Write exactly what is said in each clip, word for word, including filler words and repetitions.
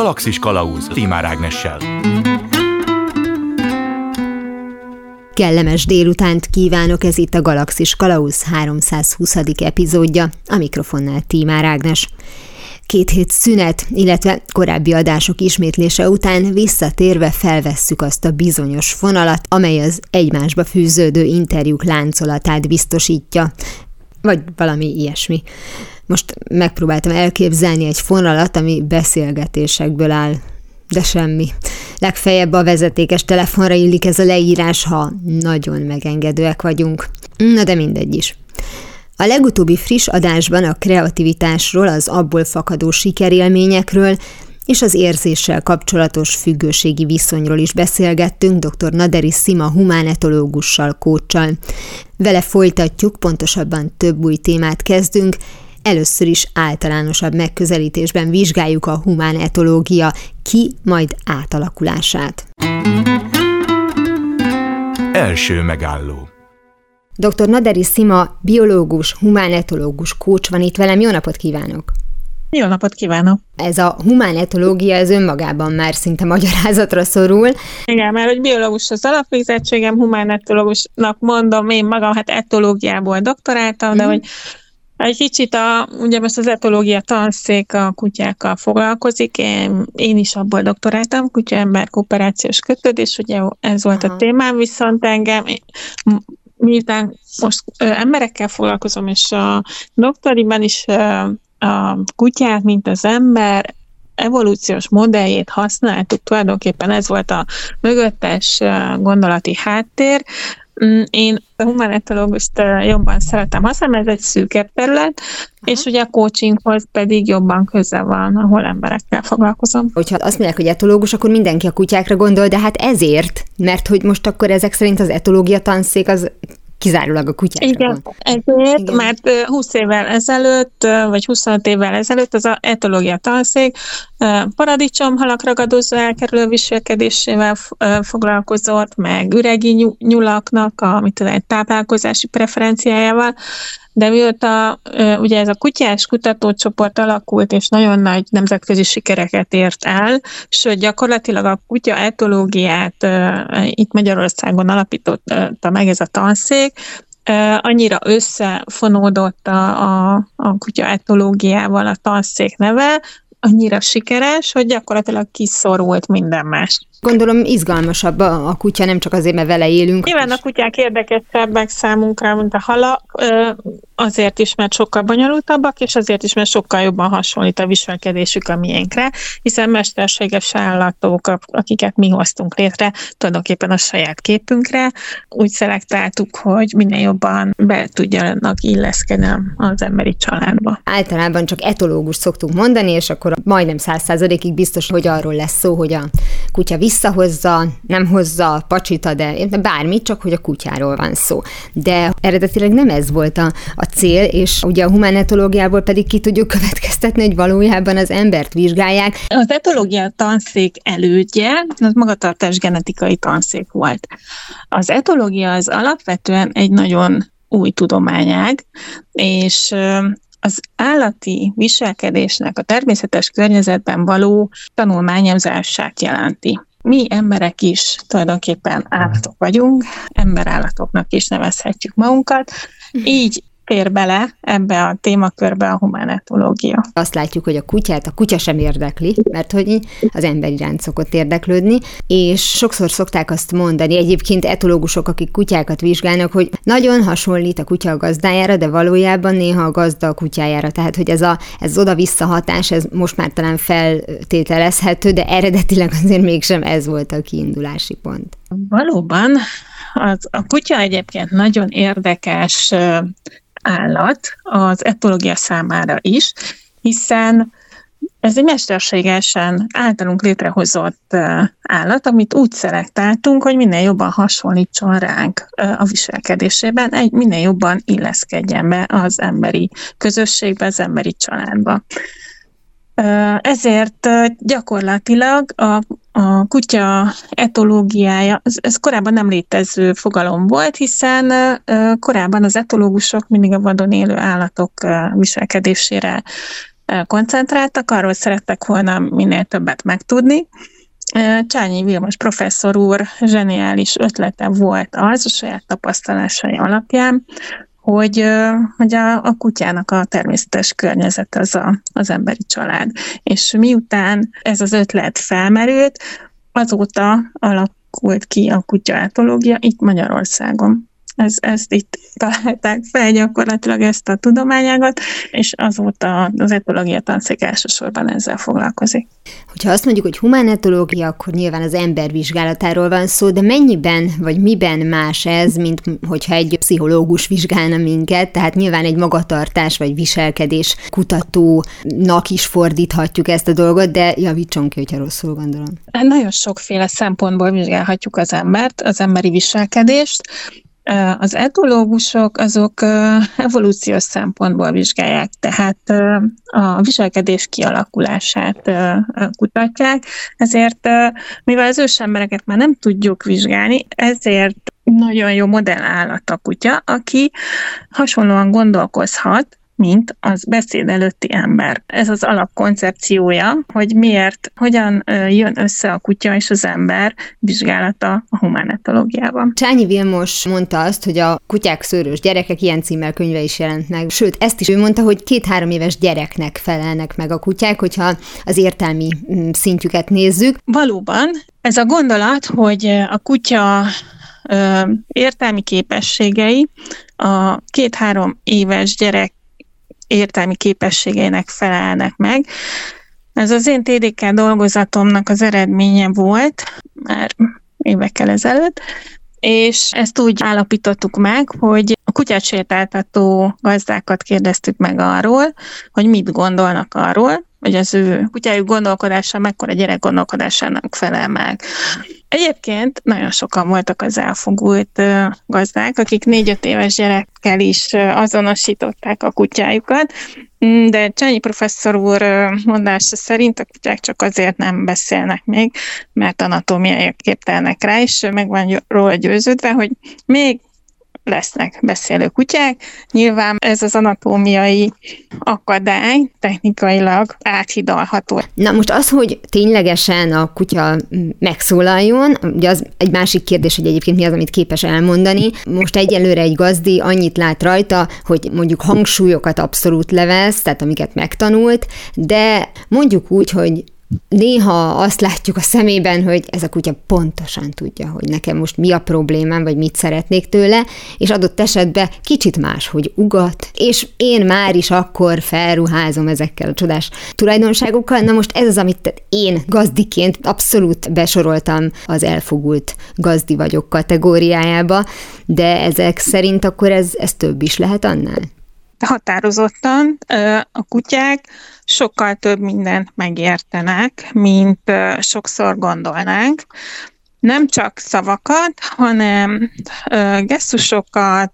Galaxis Kalauz Tímár Ágnessel. Kellemes délutánt kívánok, ez itt a Galaxis Kalauz háromszázhuszadik epizódja, a mikrofonnál Tímár Ágnes. Két hét szünet, illetve korábbi adások ismétlése után visszatérve felvesszük azt a bizonyos fonalat, amely az egymásba fűződő interjúk láncolatát biztosítja, vagy valami ilyesmi. Most megpróbáltam elképzelni egy fonalat, ami beszélgetésekből áll, de semmi. Legfeljebb a vezetékes telefonra illik ez a leírás, ha nagyon megengedőek vagyunk. Na de mindegy is. A legutóbbi friss adásban a kreativitásról, az abból fakadó sikerélményekről és az érzéssel kapcsolatos függőségi viszonyról is beszélgettünk dr. Naderi Szima humánetológussal, coachsal. Vele folytatjuk, pontosabban több új témát kezdünk. Először is általánosabb megközelítésben vizsgáljuk a humánetológia ki, majd átalakulását. Első megálló. doktor Naderi Szima, biológus, humánetológus, coach van itt velem. Jó napot kívánok! Jó napot kívánok! Ez a humánetológia, ez önmagában már szinte magyarázatra szorul. Igen, mert hogy biológus az alapvégzettségem, humánetológusnak mondom, én magam hát etológiából doktoráltam, mm. de hogy egy kicsit a, ugye most az etológia tanszék a kutyákkal foglalkozik, én, én is abból doktoráltam, kutya-ember kooperációs kötődés, ugye ez volt Aha. a témám, viszont engem, miután most ö, emberekkel foglalkozom, és a doktoriban is ö, a kutyát, mint az ember evolúciós modelljét használtuk, tulajdonképpen ez volt a mögöttes gondolati háttér. Én a humánetológust jobban szeretem használni, ez egy szűkebb terület, Aha. és ugye a coachinghoz pedig jobban köze van, ahol emberekkel foglalkozom. Hogyha azt mondják, hogy etológus, akkor mindenki a kutyákra gondol, de hát ezért, mert hogy most akkor ezek szerint az etológia tanszék az kizárólag a kutyákra Igen, gondol. ezért, Igen. mert húsz évvel ezelőtt, vagy huszonöt évvel ezelőtt az etológia tanszék paradicsomhalak ragadozó elkerülő viselkedésével foglalkozott, meg üregi nyulaknak a mit tudom, táplálkozási preferenciájával, de mióta ugye ez a kutyás kutatócsoport alakult, és nagyon nagy nemzetközi sikereket ért el, sőt gyakorlatilag a kutya etológiát itt Magyarországon alapította meg ez a tanszék, annyira összefonódott a, a, a kutya etológiával a tanszék neve, annyira sikeres, hogy gyakorlatilag kiszorult minden más. Gondolom izgalmasabb a, a kutya, nem csak azért, mert vele élünk. Nyilván a kutyák érdekesebbek számunkra, mint a halak, azért is, mert sokkal bonyolultabbak, és azért is, mert sokkal jobban hasonlít a viselkedésük a miénkre, hiszen mesterséges állatok, akiket mi hoztunk létre, tulajdonképpen a saját képünkre, úgy szelektáltuk, hogy minél jobban be tudjanak illeszkedni az emberi családba. Általában csak etológus szoktunk mondani, és akkor majdnem száz százalékig biztos, hogy arról lesz szó, hogy a kutya visszahozza, nem hozza, pacsita, de bármit, csak hogy a kutyáról van szó. De eredetileg nem ez volt a, a cél, és ugye a humánetológiából pedig ki tudjuk következtetni, hogy valójában az embert vizsgálják. Az etológia tanszék elődje, az magatartás genetikai tanszék volt. Az etológia az alapvetően egy nagyon új tudományág, és az állati viselkedésnek a természetes környezetben való tanulmányozását jelenti. Mi emberek is tulajdonképpen állatok vagyunk, emberállatoknak is nevezhetjük magunkat, így fér bele ebbe a témakörbe a humánetológia. Azt látjuk, hogy a kutyát a kutya sem érdekli, mert hogy az ember iránt szokott érdeklődni, és sokszor szokták azt mondani, egyébként etológusok, akik kutyákat vizsgálnak, hogy nagyon hasonlít a kutya a gazdájára, de valójában néha a gazda a kutyájára. Tehát, hogy ez, a, ez oda-vissza hatás, ez most már talán feltételezhető, de eredetileg azért mégsem ez volt a kiindulási pont. Valóban, az, a kutya egyébként nagyon érdekes állat az etológia számára is, hiszen ez egy mesterségesen általunk létrehozott állat, amit úgy szelektáltunk, hogy minél jobban hasonlítson ránk a viselkedésében, egy minél jobban illeszkedjen be az emberi közösségbe, az emberi családba. Ezért gyakorlatilag a, a kutya etológiája, ez, ez korábban nem létező fogalom volt, hiszen korábban az etológusok mindig a vadon élő állatok viselkedésére koncentráltak, arról szerettek volna minél többet megtudni. Csányi Vilmos professzor úr zseniális ötlete volt az, a saját tapasztalásai alapján, hogy, hogy a, a kutyának a természetes környezet az a, az emberi család. És miután ez az ötlet felmerült, azóta alakult ki a kutyaetológia itt Magyarországon. Ez, ezt itt találták fel gyakorlatilag ezt a tudományágat, és azóta az etológia tanszék elsősorban ezzel foglalkozik. Hogyha azt mondjuk, hogy humán etológia, akkor nyilván az ember vizsgálatáról van szó, de mennyiben vagy miben más ez, mint hogyha egy pszichológus vizsgálna minket, tehát nyilván egy magatartás vagy viselkedés kutatónak is fordíthatjuk ezt a dolgot, de javítson ki, hogyha rosszul gondolom. Nagyon sokféle szempontból vizsgálhatjuk az embert, az emberi viselkedést. Az etológusok azok evolúciós szempontból vizsgálják, tehát a viselkedés kialakulását kutatják, ezért mivel az ősembereket már nem tudjuk vizsgálni, ezért nagyon jó modellállat a kutya, aki hasonlóan gondolkozhat, mint az beszéd előtti ember. Ez az alapkoncepciója, hogy miért, hogyan jön össze a kutya és az ember vizsgálata a humán etológiában. Csányi Vilmos mondta azt, hogy a Kutyák szőrös gyerekek ilyen címmel könyve is jelent meg. Sőt, ezt is ő mondta, hogy két-három éves gyereknek felelnek meg a kutyák, hogyha az értelmi szintjüket nézzük. Valóban ez a gondolat, hogy a kutya ö, értelmi képességei a két-három éves gyerek értelmi képességeinek felelnek meg. Ez az én té dé ká dolgozatomnak az eredménye volt, már évekkel ezelőtt, és ezt úgy állapítottuk meg, hogy a kutyát sétáltató gazdákat kérdeztük meg arról, hogy mit gondolnak arról, hogy az ő kutyájuk gondolkodása mekkora gyerek gondolkodásának felel meg. Egyébként nagyon sokan voltak az elfogult gazdák, akik négy-öt éves gyerekkel is azonosították a kutyájukat, de Csányi professzor úr mondása szerint a kutyák csak azért nem beszélnek még, mert anatómiai képtelnek rá, és meg van róla győződve, hogy még lesznek beszélő kutyák. Nyilván ez az anatómiai akadály technikailag áthidalható. Na most az, hogy ténylegesen a kutya megszólaljon, ugye az egy másik kérdés, hogy egyébként mi az, amit képes elmondani. Most egyelőre egy gazdi annyit lát rajta, hogy mondjuk hangsúlyokat abszolút levesz, tehát amiket megtanult, de mondjuk úgy, hogy néha azt látjuk a szemében, hogy ez a kutya pontosan tudja, hogy nekem most mi a problémám, vagy mit szeretnék tőle, és adott esetben kicsit máshogy ugat, és én már is akkor felruházom ezekkel a csodás tulajdonságokkal. Na most ez az, amit én gazdiként abszolút besoroltam az elfogult gazdi vagyok kategóriájába, de ezek szerint akkor ez, ez több is lehet annál? Határozottan a kutyák sokkal több mindent megértenek, mint sokszor gondolnánk. Nem csak szavakat, hanem gesztusokat,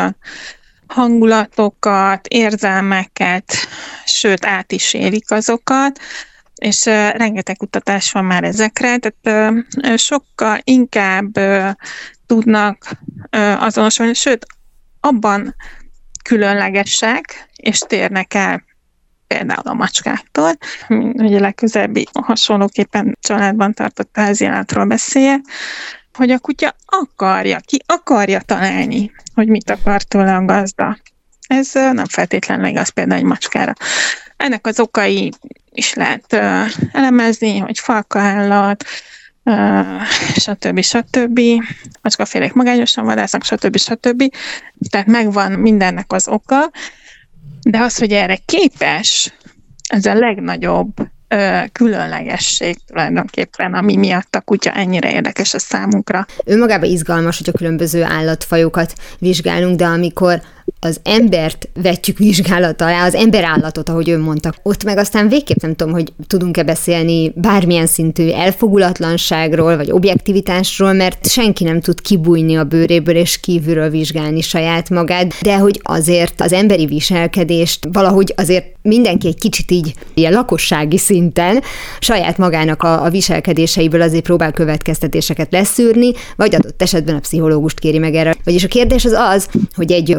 hangulatokat, érzelmeket, sőt át is élik azokat, és rengeteg kutatás van már ezekre, tehát sokkal inkább tudnak azonosulni, sőt abban különlegesek, és térnek el például a macskáktól. Ugye legközelebbi hasonlóképpen családban tartott háziállatról beszéljek, hogy a kutya akarja, ki akarja találni, hogy mit akar tőle a gazda. Ez nem feltétlenül igaz például egy macskára. Ennek az okai is lehet elemezni, hogy falkaállat, Uh, stb. stb. Macskafélék magányosan vadásznak, stb. stb. Tehát megvan mindennek az oka, de az, hogy erre képes, ez a legnagyobb uh, különlegesség tulajdonképpen, ami miatt a kutya ennyire érdekes a számunkra. Önmagában izgalmas, hogy a különböző állatfajokat vizsgálunk, de amikor az embert vetjük vizsgálat alá, az emberállatot, ahogy ön mondta, ott meg aztán végképp nem tudom, hogy tudunk-e beszélni bármilyen szintű elfogulatlanságról, vagy objektivitásról, mert senki nem tud kibújni a bőréből, és kívülről vizsgálni saját magát, de hogy azért az emberi viselkedést valahogy azért mindenki egy kicsit így ilyen lakossági szinten saját magának a, a viselkedéseiből azért próbál következtetéseket leszűrni, vagy adott esetben a pszichológust kéri meg erre. Vagyis a kérdés az az, hogy egy humán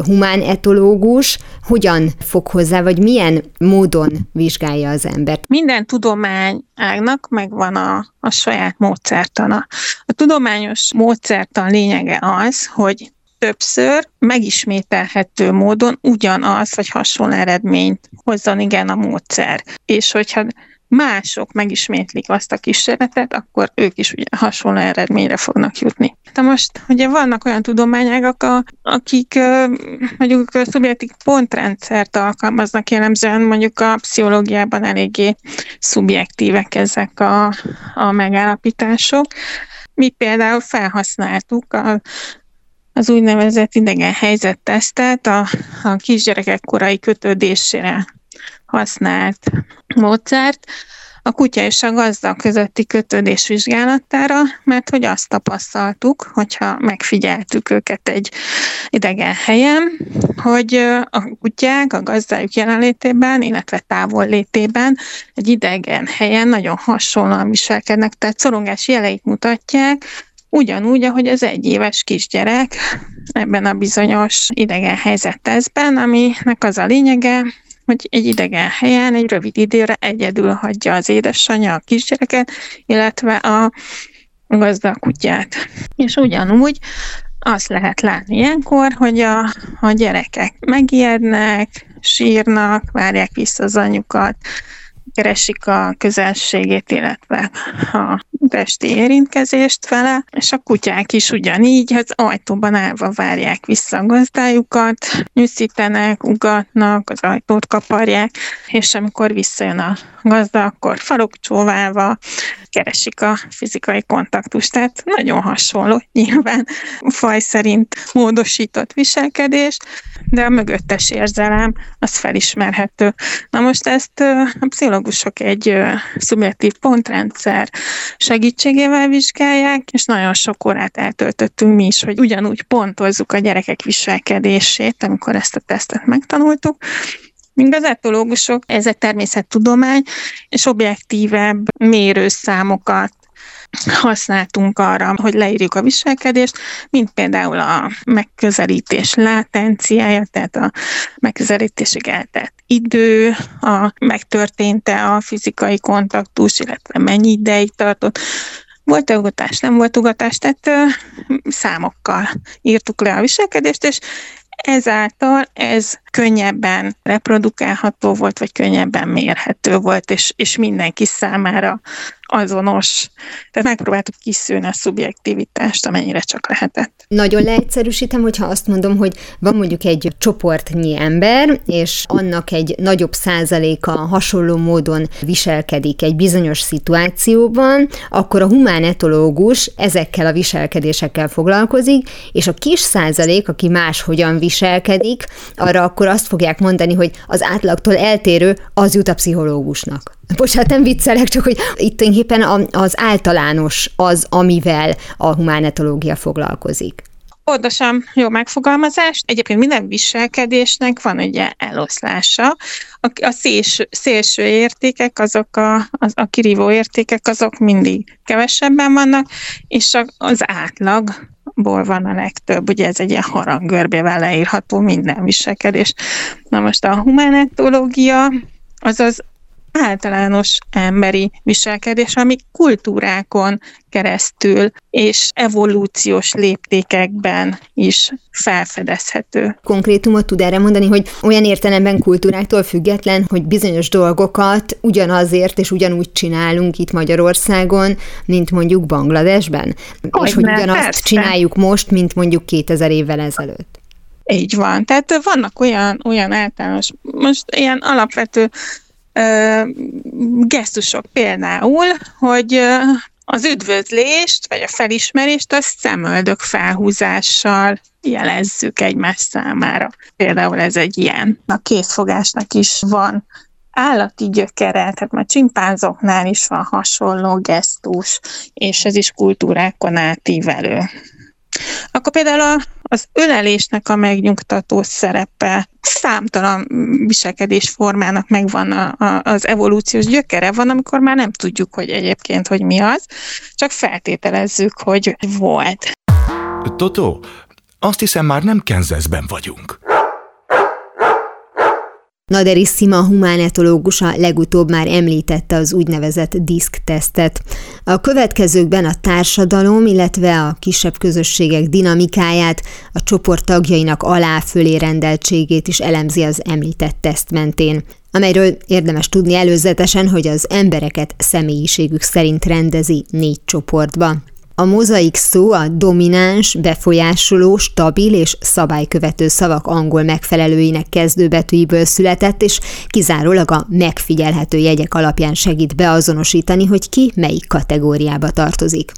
humánetológus hogyan fog hozzá, vagy milyen módon vizsgálja az embert? Minden tudományágnak megvan a, a saját módszertana. A tudományos módszertan lényege az, hogy többször megismételhető módon ugyanaz vagy hasonló eredményt hozzon igen a módszer. És hogyha mások megismétlik azt a kísérletet, akkor ők is ugye hasonló eredményre fognak jutni. De most ugye vannak olyan tudományágak, akik mondjuk a szubjektív pontrendszert alkalmaznak jellemzően, mondjuk a pszichológiában eléggé szubjektívek ezek a, a megállapítások. Mi például felhasználtuk a az úgynevezett idegen helyzettesztet a, a kisgyerekek korai kötődésére használt módszert a kutya és a gazda közötti kötődés vizsgálatára, mert hogy azt tapasztaltuk, hogyha megfigyeltük őket egy idegen helyen, hogy a kutyák a gazdájuk jelenlétében, illetve távollétében egy idegen helyen nagyon hasonlóan viselkednek, tehát szorongás jeleit mutatják, ugyanúgy, ahogy az egyéves kisgyerek ebben a bizonyos idegen helyzettesztben, aminek az a lényege, hogy egy idegen helyen egy rövid időre egyedül hagyja az édesanyja a kisgyereket, illetve a gazda kutyát. És ugyanúgy azt lehet látni ilyenkor, hogy a, a gyerekek megijednek, sírnak, várják vissza az anyukat, keresik a közelségét, illetve a testi érintkezést vele, és a kutyák is ugyanígy az ajtóban állva várják vissza a gazdájukat, nyűszítenek, ugatnak, az ajtót kaparják, és amikor visszajön a gazda, akkor farokcsóválva keresik a fizikai kontaktust. Tehát nagyon hasonló, nyilván faj szerint módosított viselkedés, de a mögöttes érzelem az felismerhető. Na most ezt a pszichológusok egy szubjektív pontrendszer segítségével vizsgálják, és nagyon sok órát eltöltöttünk mi is, hogy ugyanúgy pontozzuk a gyerekek viselkedését, amikor ezt a tesztet megtanultuk. Míg az etológusok, ez egy természettudomány, és objektívebb mérőszámokat használtunk arra, hogy leírjuk a viselkedést, mint például a megközelítés látenciája, tehát a megközelítésig eltelt idő, a megtörtént-e a fizikai kontaktus, illetve mennyi ideig tartott. Volt-e ugatás, nem volt ugatás, tehát ö, számokkal írtuk le a viselkedést, és ezáltal ez könnyebben reprodukálható volt, vagy könnyebben mérhető volt, és, és mindenki számára azonos. Tehát megpróbáltuk kiszűrni a szubjektivitást, amennyire csak lehetett. Nagyon leegyszerűsítem, hogyha azt mondom, hogy van mondjuk egy csoportnyi ember, és annak egy nagyobb százaléka hasonló módon viselkedik egy bizonyos szituációban, akkor a humánetológus ezekkel a viselkedésekkel foglalkozik, és a kis százalék, aki máshogyan viselkedik, arra akkor azt fogják mondani, hogy az átlagtól eltérő, az jut a pszichológusnak. Bocsánat, nem viccelek, csak hogy itt tulajdonképpen az általános az, amivel a humánetológia foglalkozik. Pontosan jó megfogalmazás. Egyébként minden viselkedésnek van ugye eloszlása. A, a szélső, szélső értékek, azok a, az, a kirívó értékek, azok mindig kevesebben vannak, és a, az átlagból van a legtöbb. Ugye ez egy ilyen haranggörbével leírható minden viselkedés. Na most a humánetológia az az általános emberi viselkedés, ami kultúrákon keresztül és evolúciós léptékekben is felfedezhető. Konkrétumot tud erre mondani, hogy olyan értelemben kultúráktól független, hogy bizonyos dolgokat ugyanazért és ugyanúgy csinálunk itt Magyarországon, mint mondjuk Bangladesben? Hogy és hogy ne, ugyanazt persze. csináljuk most, mint mondjuk kétezer évvel ezelőtt. Így van. Tehát vannak olyan, olyan általános, most ilyen alapvető ö, gesztusok például, hogy ö, az üdvözlést, vagy a felismerést azt szemöldök felhúzással jelezzük egymás számára. Például ez egy ilyen. A kézfogásnak is van állati gyökere, tehát már csimpánzoknál is van hasonló gesztus, és ez is kultúrákon átívelő. Akkor például a, az ölelésnek a megnyugtató szerepe, számtalan viselkedésformának megvan a, a, az evolúciós gyökere, van, amikor már nem tudjuk, hogy egyébként, hogy mi az, csak feltételezzük, hogy volt. Totó, azt hiszem már nem Kansasben vagyunk. Naderissima humánetológus a legutóbb már említette az úgynevezett diszk-tesztet. A következőkben a társadalom, illetve a kisebb közösségek dinamikáját, a csoport tagjainak alá-fölé rendeltségét is elemzi az említett teszt mentén, amelyről érdemes tudni előzetesen, hogy az embereket személyiségük szerint rendezi négy csoportba. A mozaik szó a domináns, befolyásoló, stabil és szabálykövető szavak angol megfelelőinek kezdőbetűiből született, és kizárólag a megfigyelhető jegyek alapján segít beazonosítani, hogy ki melyik kategóriába tartozik.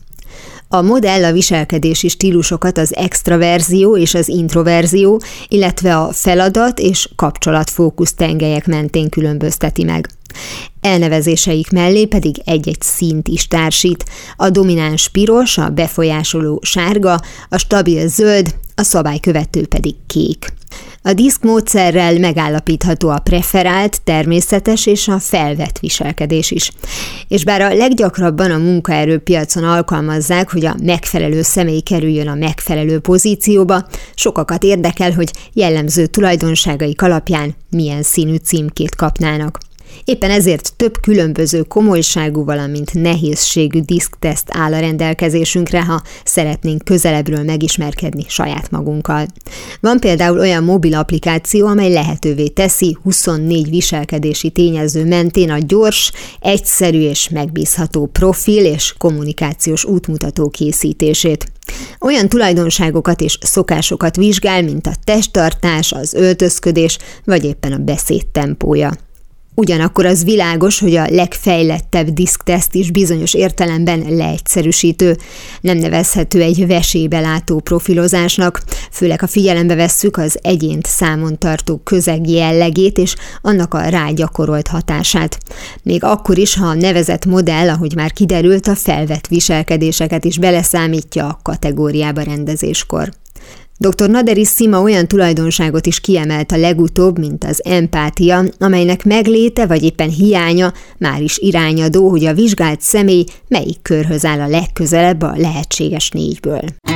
A modell a viselkedési stílusokat az extraverzió és az introverzió, illetve a feladat és kapcsolatfókusz tengelyek mentén különbözteti meg. Elnevezéseik mellé pedig egy-egy színt is társít, a domináns piros, a befolyásoló sárga, a stabil zöld, a szabálykövető pedig kék. A diszk módszerrel megállapítható a preferált, természetes és a felvett viselkedés is. És bár a leggyakrabban a munkaerőpiacon alkalmazzák, hogy a megfelelő személy kerüljön a megfelelő pozícióba, sokakat érdekel, hogy jellemző tulajdonságaik alapján milyen színű címkét kapnának. Éppen ezért több különböző komolyságú, valamint nehézségű diszkteszt áll a rendelkezésünkre, ha szeretnénk közelebbről megismerkedni saját magunkkal. Van például olyan mobil applikáció, amely lehetővé teszi huszonnégy viselkedési tényező mentén a gyors, egyszerű és megbízható profil és kommunikációs útmutató készítését. Olyan tulajdonságokat és szokásokat vizsgál, mint a testtartás, az öltözködés, vagy éppen a beszéd tempója. Ugyanakkor az világos, hogy a legfejlettebb diszkteszt is bizonyos értelemben leegyszerűsítő, nem nevezhető egy vesébe látó profilozásnak, főleg ha figyelembe vesszük az egyént számon tartó közeg jellegét és annak a rágyakorolt hatását. Még akkor is, ha a nevezett modell, ahogy már kiderült, a felvett viselkedéseket is beleszámítja a kategóriába rendezéskor. doktor Naderissima olyan tulajdonságot is kiemelt a legutóbb, mint az empátia, amelynek megléte vagy éppen hiánya már is irányadó, hogy a vizsgált személy melyik körhöz áll a legközelebb a lehetséges négyből.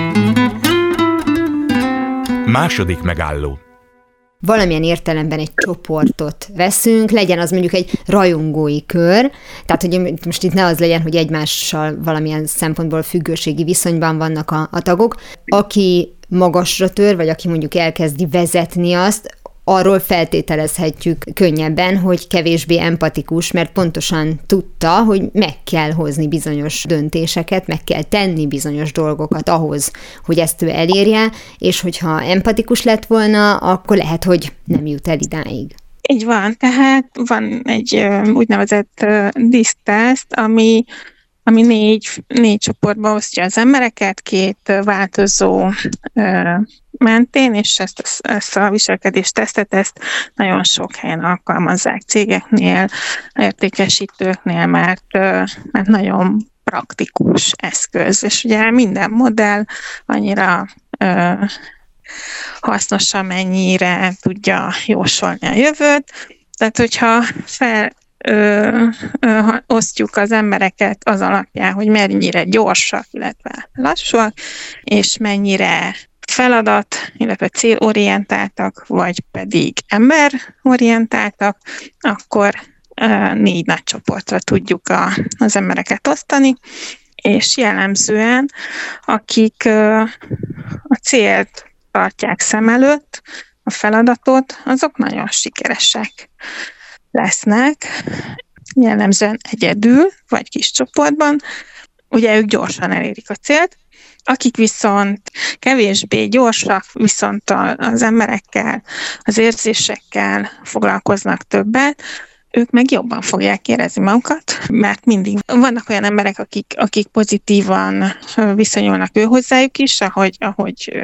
Második megálló. Valamilyen értelemben egy csoportot veszünk, legyen az mondjuk egy rajongói kör, tehát hogy most itt ne az legyen, hogy egymással valamilyen szempontból függőségi viszonyban vannak a, a tagok. Aki magasra tör, vagy aki mondjuk elkezdi vezetni azt, arról feltételezhetjük könnyebben, hogy kevésbé empatikus, mert pontosan tudta, hogy meg kell hozni bizonyos döntéseket, meg kell tenni bizonyos dolgokat ahhoz, hogy ezt ő elérje, és hogyha empatikus lett volna, akkor lehet, hogy nem jut el idáig. Így van, tehát van egy úgynevezett diszkteszt, ami ami négy, négy csoportba osztja az embereket, két változó ö, mentén, és ezt, ezt a viselkedés tesztet ezt nagyon sok helyen alkalmazzák cégeknél, értékesítőknél, mert, ö, mert nagyon praktikus eszköz, és ugye minden modell annyira ö, hasznos, amennyire tudja jósolni a jövőt, tehát hogyha fel Ö, ö, osztjuk az embereket az alapján, hogy mennyire gyorsak, illetve lassúak, és mennyire feladat, illetve célorientáltak, vagy pedig emberorientáltak, akkor ö, négy nagy csoportra tudjuk a, az embereket osztani, és jellemzően, akik ö, a célt tartják szem előtt, a feladatot, azok nagyon sikeresek lesznek, jellemzően egyedül, vagy kis csoportban, ugye ők gyorsan elérik a célt, akik viszont kevésbé gyorsak, viszont az emberekkel, az érzésekkel foglalkoznak többet, ők meg jobban fogják érezni magukat, mert mindig vannak olyan emberek, akik, akik pozitívan viszonyulnak ő hozzájuk is, ahogy, ahogy,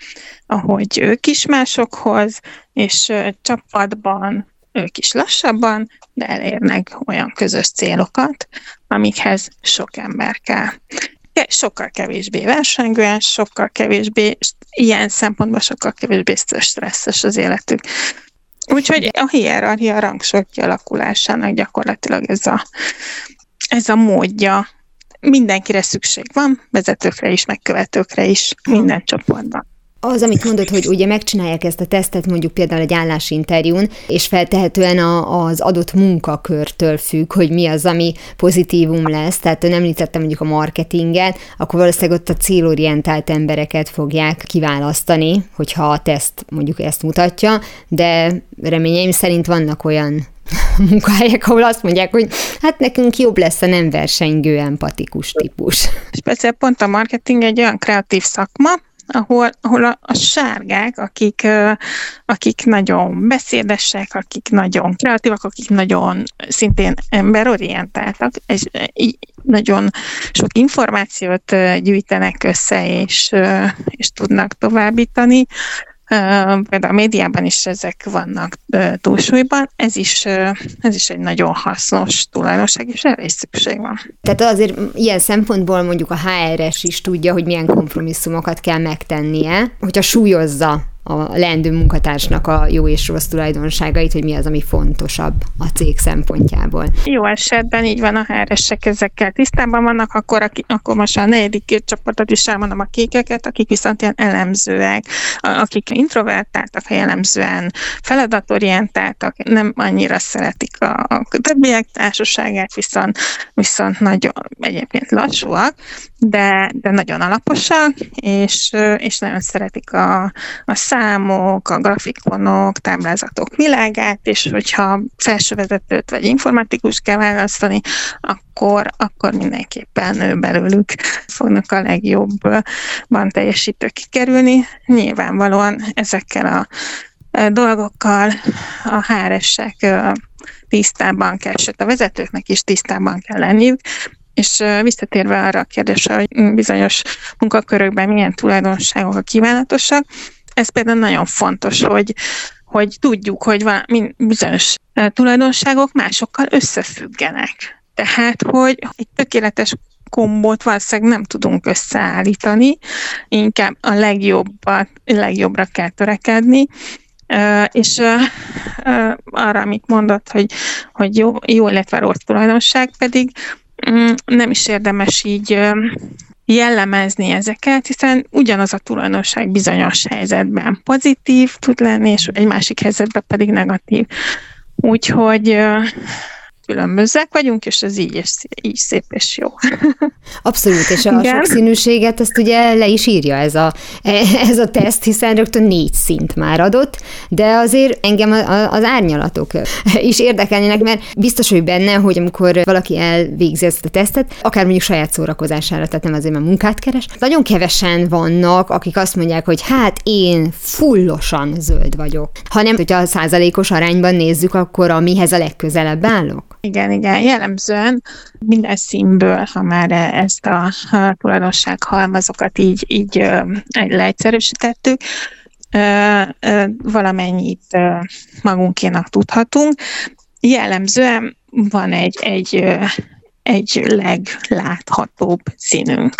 ahogy ők is másokhoz, és csapatban ők is lassabban, de elérnek olyan közös célokat, amikhez sok ember kell. Sokkal kevésbé versengően, sokkal kevésbé, ilyen szempontból sokkal kevésbé stresszes az életük. Úgyhogy a hierarchia rangsor kialakulásának gyakorlatilag ez a, ez a módja. Mindenkire szükség van, vezetőkre is, meg követőkre is, minden csoportban. Az, amit mondod, hogy ugye megcsinálják ezt a tesztet mondjuk például egy állásinterjún, és feltehetően a, az adott munkakörtől függ, hogy mi az, ami pozitívum lesz. Tehát ön említette mondjuk a marketinget, akkor valószínűleg ott a célorientált embereket fogják kiválasztani, hogyha a teszt mondjuk ezt mutatja, de reményeim szerint vannak olyan munkahelyek, ahol azt mondják, hogy hát nekünk jobb lesz a nem versengő, empatikus típus. Speciál pont a marketing egy olyan kreatív szakma, ahol, ahol a, a sárgák, akik, akik nagyon beszédesek, akik nagyon kreatívak, akik nagyon szintén emberorientáltak, és így nagyon sok információt gyűjtenek össze, és, és tudnak továbbítani. Például a médiában is ezek vannak túlsúlyban, ez is, ez is egy nagyon hasznos tulajdonság, és erre is szükség van. Tehát azért ilyen szempontból mondjuk a há er es is tudja, hogy milyen kompromisszumokat kell megtennie, hogyha súlyozza a leendő munkatársnak a jó és rossz tulajdonságait, hogy mi az, ami fontosabb a cég szempontjából. Jó esetben így van, a há er esek ezekkel tisztában vannak, akkor, akkor most a negyedik csoportot is elmondom, a kékeket, akik viszont ilyen elemzőek, akik introvertáltak, jellemzően feladatorientáltak, nem annyira szeretik a, a többiek társaságát, viszont, viszont nagyon egyébként lassúak, de, de nagyon alaposak, és, és nagyon szeretik a, a számok, a grafikonok, táblázatok világát, és hogyha felsővezetőt vagy informatikus kell választani, akkor, akkor mindenképpen ő belőlük fognak a legjobban teljesítők kikerülni. Nyilvánvalóan ezekkel a dolgokkal a há er esek tisztában kell, sőt a vezetőknek is tisztában kell lenniük, és visszatérve arra a kérdésre, hogy bizonyos munkakörökben milyen tulajdonságok a kívánatosak, ez például nagyon fontos, hogy, hogy tudjuk, hogy van, bizonyos tulajdonságok másokkal összefüggenek. Tehát, hogy egy tökéletes kombót valószínűleg nem tudunk összeállítani, inkább a legjobbat, legjobbra kell törekedni, és arra, amit mondott, hogy, hogy jó, jó, illetve rossz tulajdonság, pedig nem is érdemes így jellemezni ezeket, hiszen ugyanaz a tulajdonság bizonyos helyzetben pozitív tud lenni, és egy másik helyzetben pedig negatív. Úgyhogy különbözőek vagyunk, és ez így, és így szép és jó. Abszolút, és a Igen. sokszínűséget ezt ugye le is írja ez a, ez a teszt, hiszen rögtön négy szint már adott, de azért engem az árnyalatok is érdekelnének, mert biztos, hogy benne, hogy amikor valaki elvégzi ezt a tesztet, akár mondjuk saját szórakozására, tehát nem azért, mert munkát keres, nagyon kevesen vannak, akik azt mondják, hogy hát én fullosan zöld vagyok. Ha nem, hogyha a százalékos arányban nézzük, akkor a mihez a legközelebb állok. Igen, igen, jellemzően minden színből, ha már ezt a, a tulajdonsághalmazokat így, így leegyszerűsítettük, valamennyit magunkénak tudhatunk. Jellemzően van egy, egy, egy legláthatóbb színünk.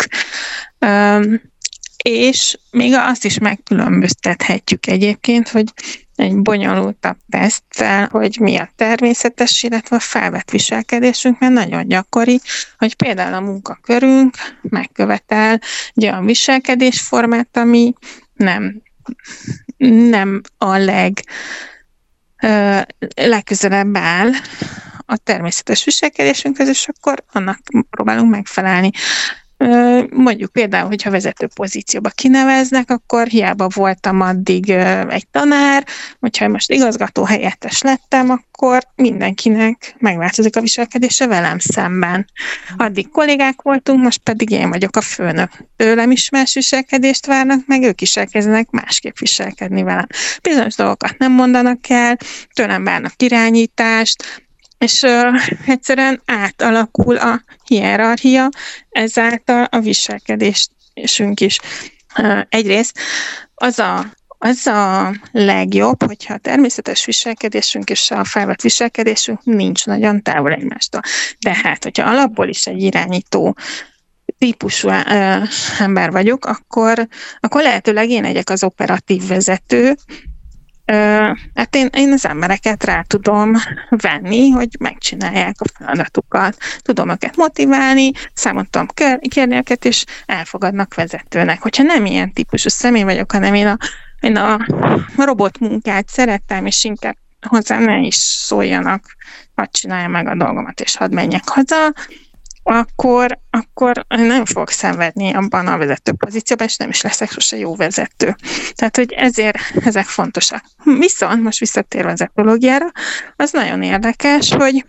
És még azt is megkülönböztethetjük egyébként, hogy egy bonyolultabb teszttel, hogy mi a természetes, illetve a felvett viselkedésünk, mert nagyon gyakori, hogy például a munkakörünk megkövetel egy olyan viselkedésformát, ami nem, nem a leg, ö, legközelebb áll a természetes viselkedésünkhöz, és akkor annak próbálunk megfelelni. Mondjuk például, hogyha vezető pozícióba kineveznek, akkor hiába voltam addig egy tanár, hogyha most igazgató helyettes lettem, akkor mindenkinek megváltozik a viselkedése velem szemben. Addig kollégák voltunk, most pedig én vagyok a főnök. Tőlem is más viselkedést várnak, meg ők is elkezdenek másképp viselkedni velem. Bizonyos dolgokat nem mondanak el, tőlem várnak irányítást, és uh, egyszerűen átalakul a hierarchia, ezáltal a viselkedésünk is. Uh, egyrészt az a, az a legjobb, hogyha a természetes viselkedésünk és a felvett viselkedésünk nincs nagyon távol egymástól. De hát, hogyha alapból is egy irányító típusú uh, ember vagyok, akkor, akkor lehetőleg én legyek az operatív vezető, hát én, én az embereket rá tudom venni, hogy megcsinálják a feladatukat. Tudom őket motiválni, számon tudom kérni őket, és elfogadnak vezetőnek. Hogyha nem ilyen típusú személy vagyok, hanem én a, én a robotmunkát szerettem, és inkább hozzám ne is szóljanak, hadd csinálja meg a dolgomat, és hadd menjek haza, akkor, akkor nem fogok szenvedni abban a vezető pozícióban, és nem is leszek sose jó vezető. Tehát, hogy ezért ezek fontosak. Viszont, most visszatérve az ekológiára, az nagyon érdekes, hogy,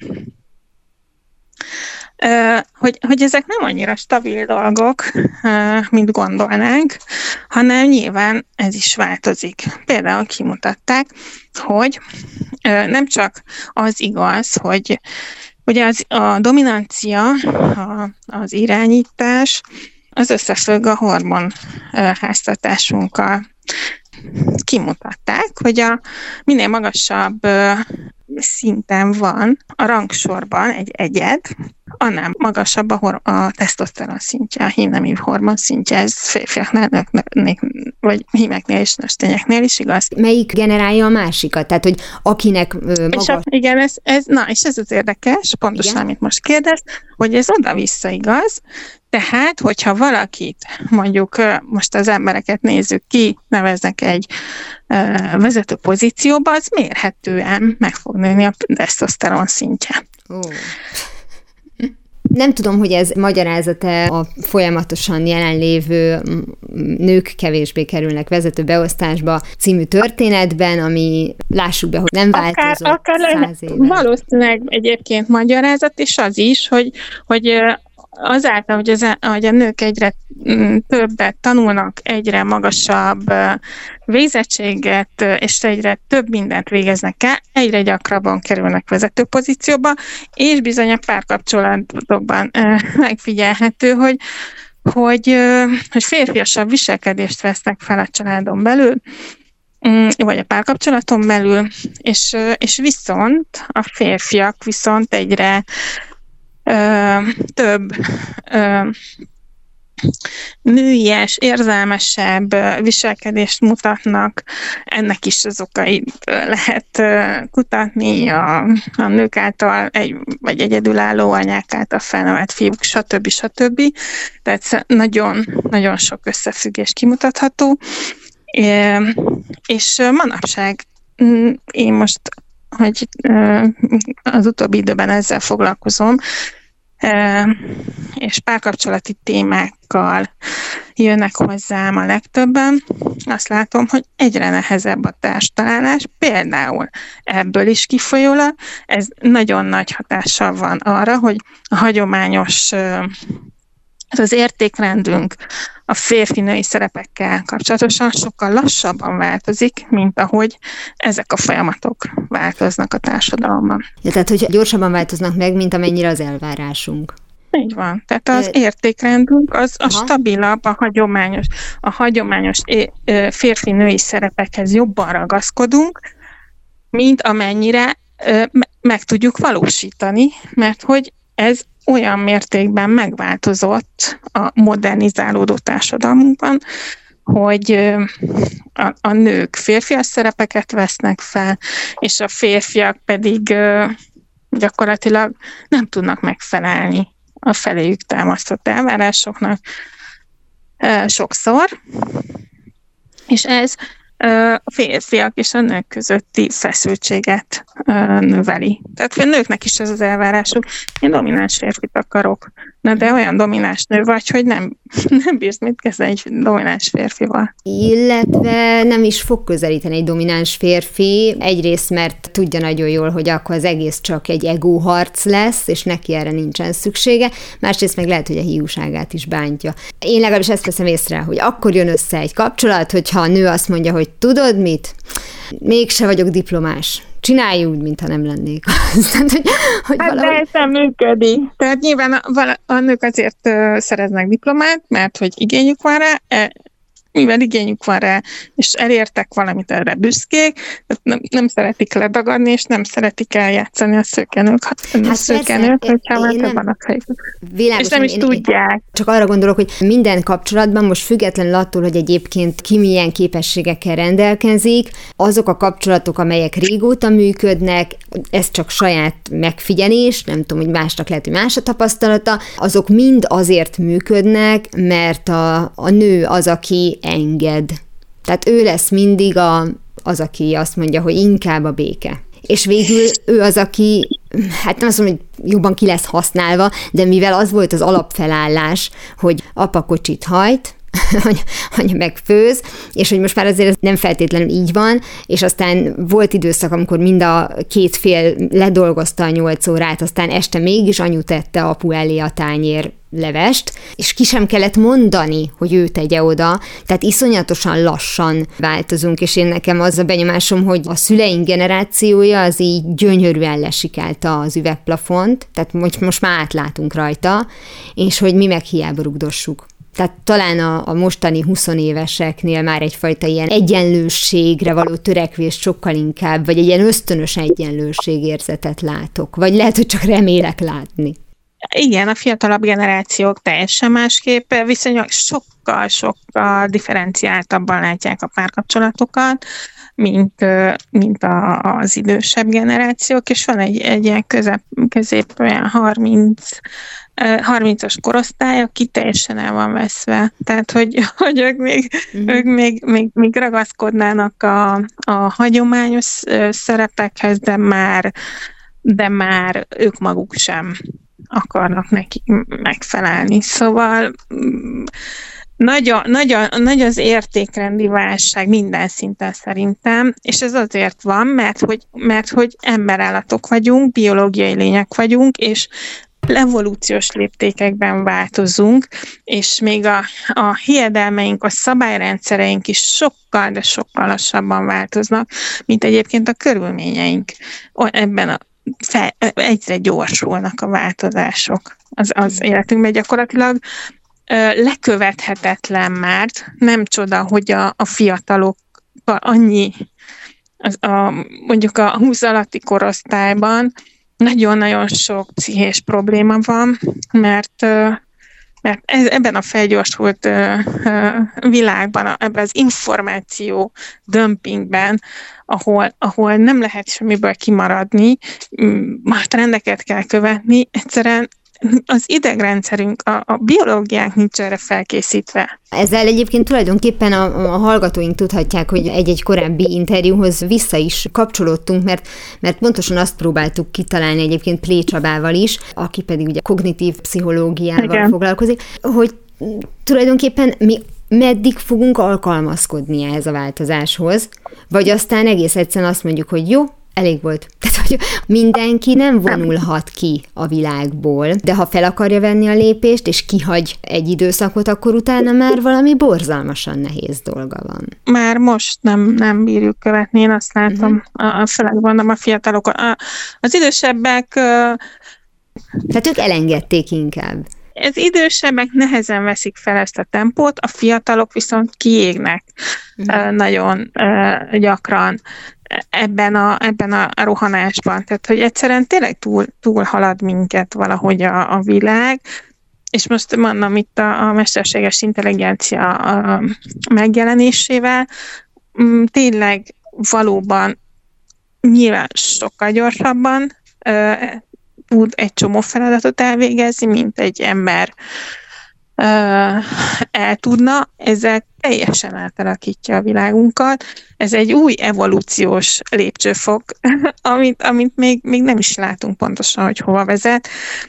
hogy, hogy ezek nem annyira stabil dolgok, mint gondolnánk, hanem nyilván ez is változik. Például kimutatták, hogy nem csak az igaz, hogy ugye az, a dominancia, a, az irányítás, az összefügg a hormon háztartásunkkal. Kimutatták, hogy a minél magasabb szinten van a rangsorban egy egyed, annál magasabb a, hor- a tesztoszteron szintje, a hímnemű hormon szintje, ez férfiaknál, nőknél, vagy hímeknél és nőstényeknél is igaz. Melyik generálja a másikat? Tehát, hogy akinek ö, magas... És a, igen, ez, ez, na, és ez az érdekes, pontosan, igen? Amit most kérdez, hogy ez oda-vissza igaz, tehát, hogyha valakit, mondjuk most az embereket nézzük ki, neveznek egy uh, vezető pozícióba, az mérhetően meg fog nőni a tesztoszteron szintje. Oh. Nem tudom, hogy ez magyarázata a folyamatosan jelenlévő Nők kevésbé kerülnek vezető beosztásba című történetben, ami lássuk be, hogy nem változott akár, akár száz éve. Valószínűleg egyébként magyarázat, és az is, hogy, hogy azáltal, hogy, az, hogy a nők egyre többet tanulnak, egyre magasabb végzettséget, és egyre több mindent végeznek el, egyre gyakrabban kerülnek vezető pozícióba, és bizony a párkapcsolatokban megfigyelhető, hogy, hogy, hogy férfiasabb viselkedést vesznek fel a családon belül, vagy a párkapcsolaton belül, és, és viszont a férfiak viszont egyre Ö, több ö, nőies, érzelmesebb viselkedést mutatnak. Ennek is az okait lehet kutatni a, a nők által, egy, vagy egyedülálló anyák által felnevelt fiúk, stb. stb. Tehát nagyon, nagyon sok összefüggés kimutatható. É, és manapság én most hogy az utóbbi időben ezzel foglalkozom, és párkapcsolati témákkal jönnek hozzám a legtöbben. Azt látom, hogy egyre nehezebb a társtalálás, például ebből is kifolyólag, ez nagyon nagy hatással van arra, hogy a hagyományos az értékrendünk a férfi-női szerepekkel kapcsolatosan sokkal lassabban változik, mint ahogy ezek a folyamatok változnak a társadalomban. Ja, tehát, hogy gyorsabban változnak meg, mint amennyire az elvárásunk. Így van. Tehát az e... értékrendünk az a stabilabb, a hagyományos, a hagyományos férfi-női szerepekhez jobban ragaszkodunk, mint amennyire meg tudjuk valósítani, mert hogy ez olyan mértékben megváltozott a modernizálódó társadalmunkban, hogy a, a nők férfias szerepeket vesznek fel, és a férfiak pedig gyakorlatilag nem tudnak megfelelni a feléjük támasztott elvárásoknak sokszor, és ez a férfiak és a nők közötti feszültséget növeli. Tehát a nőknek is ez az elvárásuk. Én domináns férfit akarok. Na de olyan domináns nő vagy, hogy nem, nem bírsz mit kezdeni egy domináns férfival. Illetve nem is fog közelíteni egy domináns férfi. Egyrészt, mert tudja nagyon jól, hogy akkor az egész csak egy egóharc lesz, és neki erre nincsen szüksége. Másrészt meg lehet, hogy a hiúságát is bántja. Én legalábbis ezt veszem észre, hogy akkor jön össze egy kapcsolat, hogyha a nő azt mondja, hogy tudod mit? Mégse vagyok diplomás. Csinálj úgy, mintha nem lennék. Aztán, hogy, hogy hát valahogy... de ez nem működik. Tehát nyilván a, a nők azért uh, szereznek diplomát, mert hogy igényük van rá, mivel igényük van rá, és elértek valamit, erre büszkék, nem, nem szeretik ledagadni, és nem szeretik eljátszani a szőkenők, hát, a szőkenők, hogyha már több van a fejük. És nem is én, tudják. Csak arra gondolok, hogy minden kapcsolatban, most függetlenül attól, hogy egyébként ki milyen képességekkel rendelkezik, azok a kapcsolatok, amelyek régóta működnek, ez csak saját megfigyelés, nem tudom, hogy másnak lehet, hogy más a tapasztalata, azok mind azért működnek, mert a, a nő az, aki enged. Tehát ő lesz mindig a, az, aki azt mondja, hogy inkább a béke. És végül ő az, aki, hát nem azt mondom, hogy jobban ki lesz használva, de mivel az volt az alapfelállás, hogy apa kocsit hajt, anya meg főz, és hogy most már azért ez nem feltétlenül így van, és aztán volt időszak, amikor mind a két fél ledolgozta a nyolc órát, aztán este mégis anyu tette apu elé a tányér levest, és ki sem kellett mondani, hogy ő tegye oda, tehát iszonyatosan lassan változunk, és én nekem az a benyomásom, hogy a szüleink generációja az így gyönyörűen lesikálta az üvegplafont, tehát most, most már átlátunk rajta, és hogy mi meg hiába rugdossuk. Tehát talán a, a mostani huszonéveseknél már egyfajta ilyen egyenlőségre való törekvést sokkal inkább, vagy egy ilyen ösztönös egyenlőségérzetet látok, vagy lehet, hogy csak remélek látni. Igen, a fiatalabb generációk teljesen másképp, viszonylag sokkal-sokkal differenciáltabban látják a párkapcsolatokat, mint, mint a, az idősebb generációk, és van egy, egy ilyen közep, közép olyan harminc harmincas korosztály, aki teljesen el van veszve. Tehát, hogy, hogy ők, még, mm. ők még, még, még ragaszkodnának a, a hagyományos szerepekhez, de már, de már ők maguk sem akarnak neki megfelelni. Szóval nagy, a, nagy, a, nagy az értékrendi válság minden szinten szerintem, és ez azért van, mert hogy, mert hogy emberállatok vagyunk, biológiai lények vagyunk, és evolúciós léptékekben változunk, és még a, a hiedelmeink, a szabályrendszereink is sokkal, de sokkal lassabban változnak, mint egyébként a körülményeink. Ebben a Fe, egyre gyorsulnak a változások az, az életünkben. Gyakorlatilag ö, lekövethetetlen már, nem csoda, hogy a, a fiatalokkal annyi, az, a, mondjuk a húsz alatti korosztályban nagyon-nagyon sok pszichés probléma van, mert, ö, mert ez, ebben a felgyorsult ö, ö, világban, ebben az információ dömpingben, ahol, ahol nem lehet semmiből kimaradni, más trendeket kell követni, egyszerűen az idegrendszerünk, a, a biológiánk nincs erre felkészítve. Ezzel egyébként tulajdonképpen a, a hallgatóink tudhatják, hogy egy-egy korábbi interjúhoz vissza is kapcsolódtunk, mert, mert pontosan azt próbáltuk kitalálni egyébként Plé Csabával is, aki pedig ugye kognitív pszichológiával Igen. foglalkozik, hogy tulajdonképpen mi meddig fogunk alkalmazkodni ehhez a változáshoz, vagy aztán egész egyszerűen azt mondjuk, hogy jó, elég volt. Tehát, hogy mindenki nem vonulhat ki a világból, de ha fel akarja venni a lépést, és kihagy egy időszakot, akkor utána már valami borzalmasan nehéz dolga van. Már most nem, nem bírjuk követni, én azt látom, uh-huh. a, főleg mondom a fiatalok. A, az idősebbek... Tehát ők elengedték inkább. Az idősebbek nehezen veszik fel ezt a tempót, a fiatalok viszont kiégnek uh-huh. nagyon uh, gyakran ebben a, ebben a rohanásban. Tehát, hogy egyszerűen tényleg túl, túl halad minket valahogy a, a világ, és most mondom itt a, a mesterséges intelligencia a megjelenésével, tényleg valóban nyilván sokkal gyorsabban uh, tud egy csomó feladatot elvégezni, mint egy ember uh, el tudna. Ezzel teljesen átalakítja a világunkat. Ez egy új evolúciós lépcsőfok, amit, amit még, még nem is látunk pontosan, hogy hova vezet.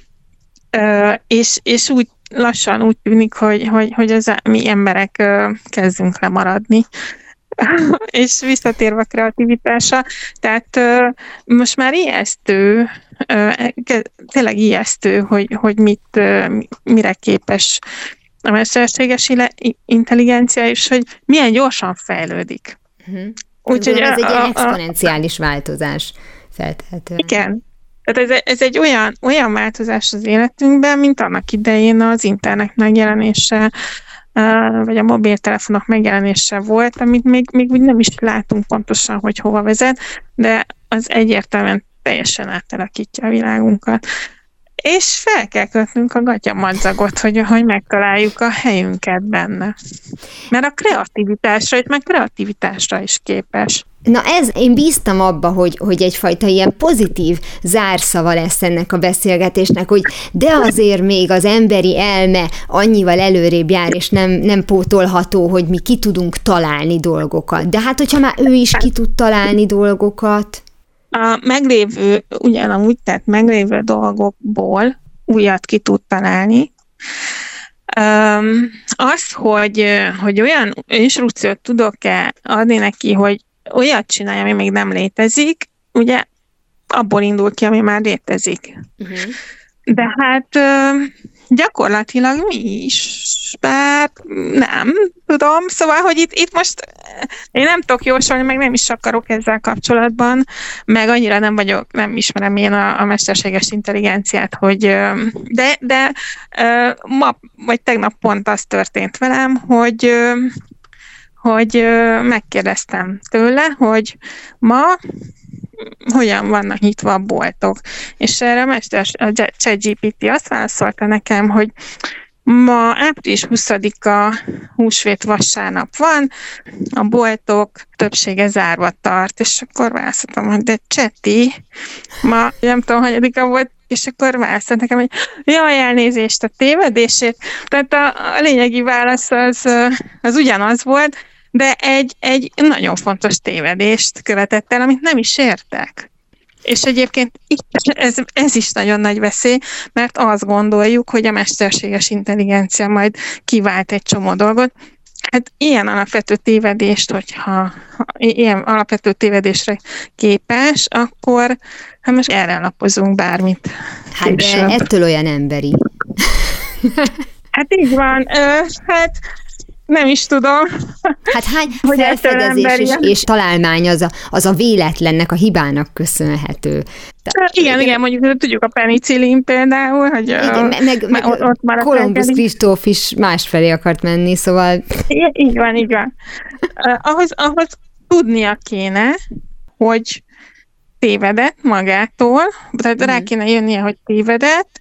Uh, és, és úgy lassan úgy tűnik, hogy, hogy, hogy az, mi emberek uh, kezdünk lemaradni. És visszatérve a kreativitásra, tehát uh, most már ijesztő, uh, tényleg ijesztő, hogy, hogy mit, uh, mire képes a mesterséges intelligencia, és hogy milyen gyorsan fejlődik. Uh-huh. Úgyhogy ez a, egy ilyen exponenciális változás feltehetően. Igen. Tehát ez, ez egy olyan, olyan változás az életünkben, mint annak idején az internet megjelenése, vagy a mobiltelefonok megjelenése volt, amit még, még úgy nem is látunk pontosan, hogy hova vezet, de az egyértelműen teljesen átalakítja a világunkat. És fel kell kötnünk a gatyamadzagot, hogy, hogy megtaláljuk a helyünket benne. Mert a kreativitásra, meg kreativitásra is képes. Na ez, én bíztam abba, hogy, hogy egyfajta ilyen pozitív zárszava lesz ennek a beszélgetésnek, hogy de azért még az emberi elme annyival előrébb jár, és nem, nem pótolható, hogy mi ki tudunk találni dolgokat. De hát, hogyha már ő is ki tud találni dolgokat... A meglévő, ugyanamúgy, tehát meglévő dolgokból újat ki tud találni. Um, az, hogy, hogy olyan instrukciót tudok-e adni neki, hogy olyat csinálja, ami még nem létezik, ugye abból indul ki, ami már létezik. Uh-huh. De hát gyakorlatilag mi is, bár nem tudom, szóval, hogy itt, itt most én nem tudok jósolni, meg nem is akarok ezzel kapcsolatban, meg annyira nem vagyok, nem ismerem én a, a mesterséges intelligenciát, hogy de, de ma, vagy tegnap pont az történt velem, hogy hogy megkérdeztem tőle, hogy ma hogyan vannak nyitva a boltok. És erre a mester, a ChatGPT azt válaszolta nekem, hogy ma április huszadika húsvét vasárnap van, a boltok többsége zárva tart, és akkor válaszoltam, hogy de Cseti, ma nem tudom, hanyadika volt, és akkor válaszolt nekem, hogy jaj, elnézést a tévedését. Tehát a, a lényegi válasz az, az ugyanaz volt, de egy, egy nagyon fontos tévedést követett el, amit nem is értek. És egyébként ez, ez is nagyon nagy veszély, mert azt gondoljuk, hogy a mesterséges intelligencia majd kivált egy csomó dolgot. Hát ilyen alapvető tévedést, hogyha ha ilyen alapvető tévedésre képes, akkor hát most erre alapozunk bármit. Hát de ettől olyan emberi. Hát így van. Hát nem is tudom. Hát hány felfedezés és, és találmány az a, az a véletlennek, a hibának köszönhető. Tehát, igen, igen, mondjuk tudjuk a penicillin például, hogy igen, meg, meg, meg ott már Kolumbusz Kristóf is másfelé akart menni, szóval... Igen, így van, így van. Uh, ahhoz, ahhoz tudnia kéne, hogy tévedett magától, tehát mm. rá kéne jönnie, hogy tévedett,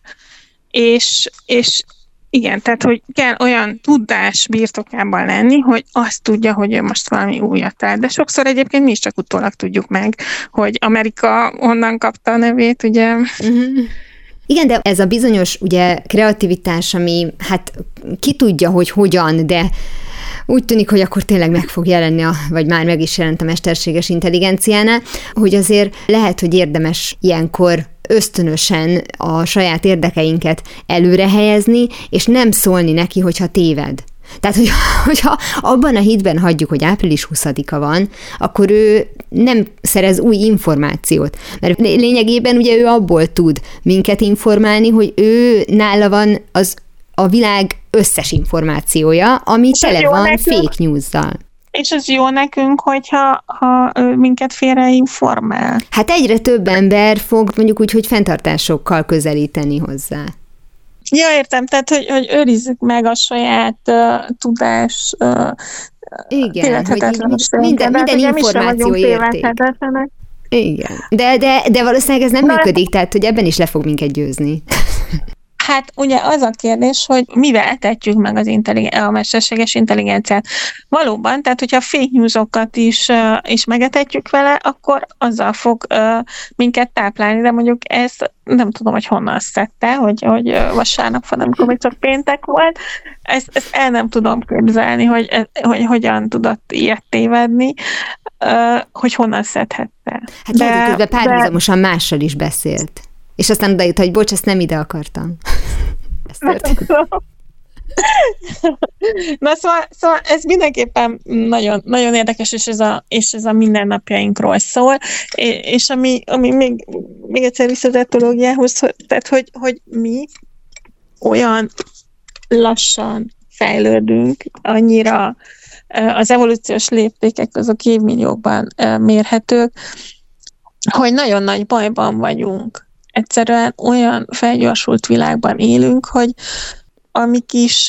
és, és igen, tehát, hogy kell olyan tudás birtokában lenni, hogy azt tudja, hogy ő most valami újat tár. De sokszor egyébként mi is csak utólag tudjuk meg, hogy Amerika onnan kapta a nevét, ugye. Uh-huh. Igen, de ez a bizonyos ugye kreativitás, ami hát ki tudja, hogy hogyan, de úgy tűnik, hogy akkor tényleg meg fog jelenni, a, vagy már meg is jelent a mesterséges intelligenciánál, hogy azért lehet, hogy érdemes ilyenkor ösztönösen a saját érdekeinket előre helyezni, és nem szólni neki, hogyha téved. Tehát, hogy, hogyha abban a hitben hagyjuk, hogy április huszadika van, akkor ő nem szerez új információt. Mert lényegében ugye ő abból tud minket informálni, hogy ő nála van az a világ összes információja, ami és tele van nekünk, fake news-zal. És ez jó nekünk, hogyha ha minket félreinformál. Hát egyre több ember fog mondjuk úgy, hogy fenntartásokkal közelíteni hozzá. Ja, értem, tehát, hogy, hogy őrizzük meg a saját uh, tudás uh, igen, hogy minden, minden információ érték. Igen, de, de, de valószínűleg ez nem Na, működik, tehát hogy ebben is le fog minket győzni. Hát ugye az a kérdés, hogy mivel etetjük meg az intelligen- a mesterséges intelligenciát. Valóban, tehát hogyha fake newsokat is, uh, is megetetjük vele, akkor azzal fog uh, minket táplálni, de mondjuk ezt nem tudom, hogy honnan szedte, hogy, hogy uh, vasárnap van, amikor még csak péntek volt. Ezt, ezt el nem tudom képzelni, hogy, hogy hogyan tudott ilyet tévedni, uh, hogy honnan szedhette. Hát de, lehet, hogy párhuzamosan de... mással is beszélt. És aztán oda jut, hogy bocs, ezt nem ide akartam. Na szóval, szóval ez mindenképpen nagyon, nagyon érdekes, és ez a, és ez a mindennapjainkról szól, és ami, ami még, még egyszer vissza az etológiához, tehát hogy, hogy mi olyan lassan fejlődünk, annyira az evolúciós léptékek azok évmilliókban mérhetők, hogy nagyon nagy bajban vagyunk. Egyszerűen olyan felgyorsult világban élünk, hogy a mi kis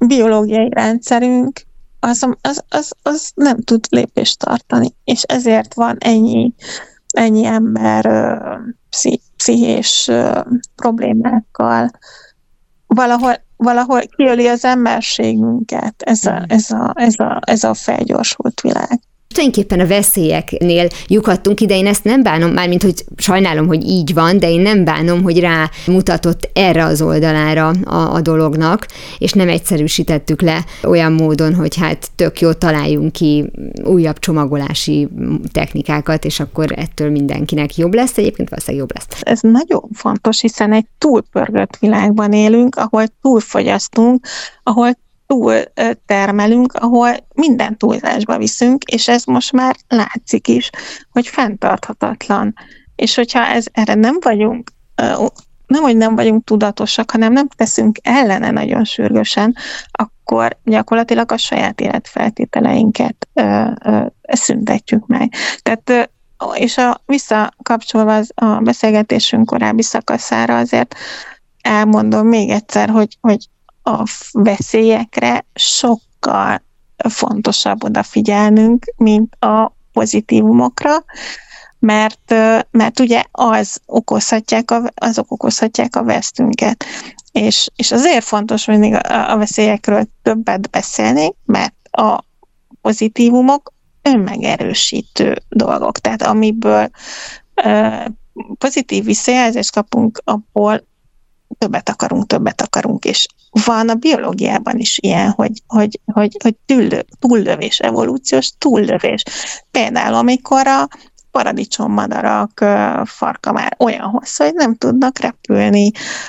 biológiai rendszerünk az, az, az, az nem tud lépést tartani, és ezért van ennyi, ennyi ember pszich, pszichés problémákkal. Valahol, valahol kiöli az emberségünket ez a, ez a, ez a, ez a felgyorsult világ. Tulajdonképpen a veszélyeknél lyukadtunk ide, én ezt nem bánom, mármint, hogy sajnálom, hogy így van, de én nem bánom, hogy rá mutatott erre az oldalára a, a dolognak, és nem egyszerűsítettük le olyan módon, hogy hát tök jó, találjunk ki újabb csomagolási technikákat, és akkor ettől mindenkinek jobb lesz, egyébként valószínűleg jobb lesz. Ez nagyon fontos, hiszen egy túlpörgött világban élünk, ahol túlfogyasztunk, ahol túl termelünk, ahol minden túlzásba viszünk, és ez most már látszik is, hogy fenntarthatatlan. És hogyha ez, erre nem vagyunk, nem, hogy nem vagyunk tudatosak, hanem nem teszünk ellene nagyon sürgősen, akkor gyakorlatilag a saját életfeltételeinket szüntetjük meg. Tehát, és a, visszakapcsolva az, a beszélgetésünk korábbi szakaszára azért elmondom még egyszer, hogy, hogy a veszélyekre sokkal fontosabb odafigyelnünk, mint a pozitívumokra, mert, mert ugye az okozhatják a, azok okozhatják a vesztünket. És, és azért fontos mindig a, a veszélyekről többet beszélni, mert a pozitívumok önmegerősítő dolgok. Tehát amiből uh, pozitív visszajelzést kapunk, abból többet akarunk, többet akarunk, és van a biológiában is ilyen, hogy, hogy, hogy, hogy túllövés, evolúciós túllövés. Például, amikor a paradicsommadarak farka már olyan hosszú, hogy nem tudnak repülni,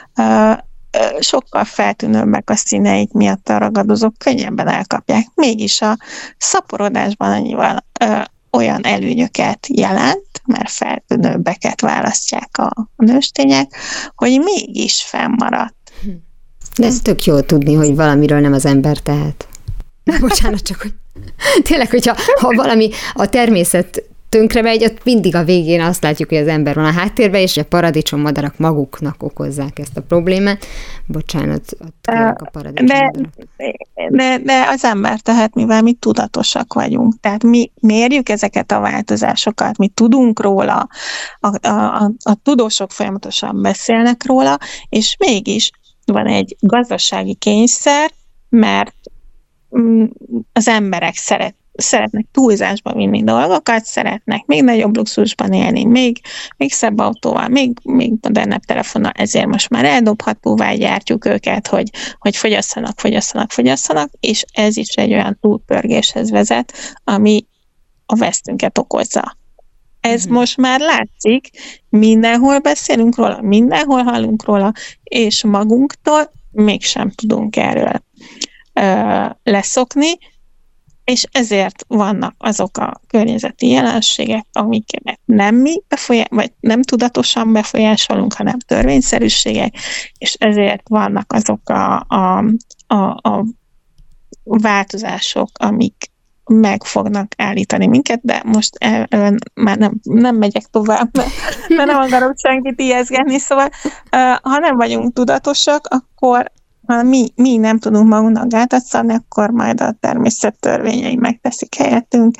sokkal feltűnőbbek a színeik miatt a ragadozók, könnyebben elkapják. Mégis a szaporodásban annyival olyan előnyöket jelent, mert feltűnőbbeket választják a nőstények, hogy mégis fennmaradt. De ez tök jó tudni, hogy valamiről nem az ember tehet. Bocsánat, csak hogy tényleg, hogyha ha valami a természet tönkre megy, ott mindig a végén azt látjuk, hogy az ember van a háttérben, és a paradicsommadarak maguknak okozzák ezt a problémát. Bocsánat, a paradicsommadarak. De, de, de az ember tehet, mivel mi tudatosak vagyunk. Tehát mi mérjük ezeket a változásokat, mi tudunk róla, a, a, a, a tudósok folyamatosan beszélnek róla, és mégis van egy gazdasági kényszer, mert az emberek szeret, szeretnek túlzásba vinni dolgokat, szeretnek még nagyobb luxusban élni, még, még szebb autóval, még, még modernebb telefonnal, ezért most már eldobhatóvá gyártjuk őket, hogy, hogy fogyasszanak, fogyasszanak, fogyasszanak, és ez is egy olyan túlpörgéshez vezet, ami a vesztünket okozza. Ez uh-huh. most már látszik, mindenhol beszélünk róla, mindenhol hallunk róla, és magunktól mégsem tudunk erről ö, leszokni, és ezért vannak azok a környezeti jelenségek, amiket nem mi befolyás, vagy nem tudatosan befolyásolunk, hanem törvényszerűségek, és ezért vannak azok a, a, a, a változások, amik meg fognak állítani minket, de most el, el, már nem, nem megyek tovább, mert, mert nem akarok senkit ijeszgetni, szóval ha nem vagyunk tudatosak, akkor ha mi, mi nem tudunk magunknak gátat szabni, akkor majd a természet törvényei megteszik helyettünk.